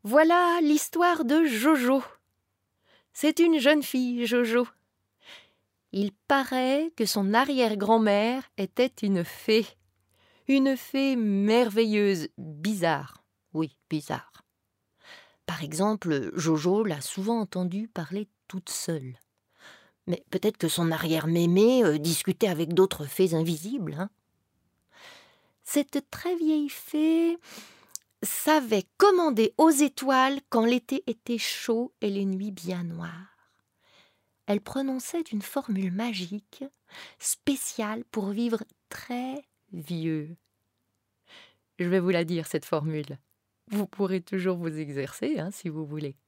Voilà l'histoire de Jojo. C'est une jeune fille, Jojo. Il paraît que son arrière-grand-mère était une fée merveilleuse, bizarre. Oui, bizarre. Par exemple, Jojo l'a souvent entendue parler toute seule. Mais peut-être que son arrière-mémé discutait avec d'autres fées invisibles. Cette très vieille fée savait commander aux étoiles quand l'été était chaud et les nuits bien noires. Elle prononçait une formule magique spéciale pour vivre très vieux. Je vais vous la dire, cette formule. Vous pourrez toujours vous exercer si vous voulez.